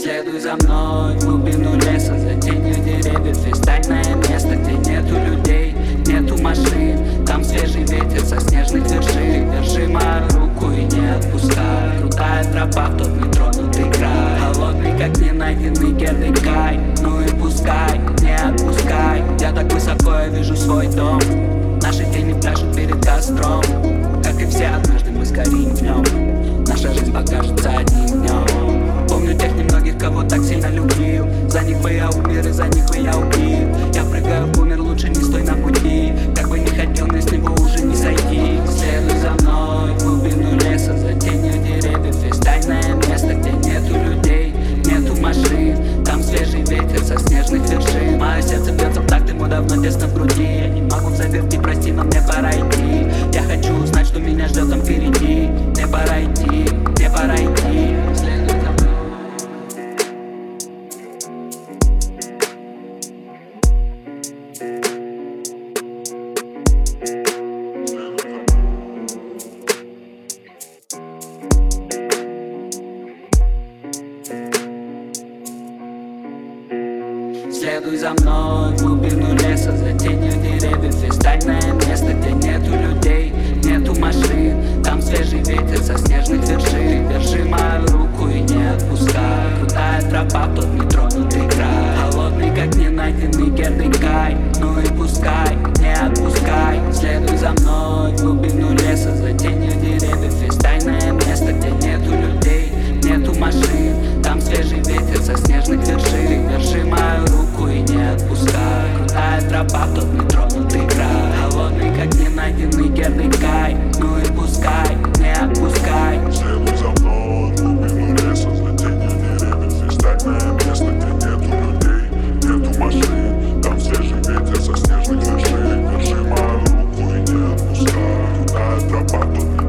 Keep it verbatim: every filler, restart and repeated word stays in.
Следуй за мной в глубину леса, за тенью деревьев. Есть тайное место, где нету людей, нету машин. Там свежий ветер со снежных вершин. Держи мою руку и не отпускай. Крутая тропа в тот нетронутый край. Холодный, как ненайденный Гердекай. Ну и пускай, не отпускай. Я так высоко, я вижу свой дом. Наши тени пляшут перед костром. Как и все, однажды мы сгорим в нем. Наша жизнь покажется одним днем. Помню тех немногих, кого так сильно любил. За них бы я умер и за них бы я убил. Я прыгаю в умер, лучше не стой на пути. Как бы не хотел, но с него уже не сойти. Следуй за мной в глубину леса, за тенью деревьев. Есть тайное место, где нету людей, нету машин. Там свежий ветер со снежных вершин. Мое сердце бьется в такт, ему давно тесно в груди. Я не могу в заперти, прости, но мне пора идти. Я хочу узнать, что меня ждет там впереди. Мне пора идти, мне пора идти. Следуй за мной. Следуй за мной в глубину леса, за тенью деревьев. Есть тайное место, где нету людей, нету машин. Там свежий ветер со снежных вершин. Держи мою руку и не отпускай. Крутая тропа в тот нетронутый край. Холодный, как ненайденный Гердекай. Ну и пускай, не отпускай. Следуй за мной в глубину леса, за тенью деревьев. Есть тайное место, где нету людей, нету машин. Там свежий ветер со снежных вершин. Держи мою руку и не отпускай. Крутая тропа в тот нетронутый край. Холодный, как ненайденный Гердекай. Ну и пускай, не отпускай. Следуй за мной в глубину леса, за тенью деревьев. Есть тайное место, где нету людей, нету машин. Там свежий ветер со снежных вершин. Держи мою руку и не отпускай. Крутая тропа в тот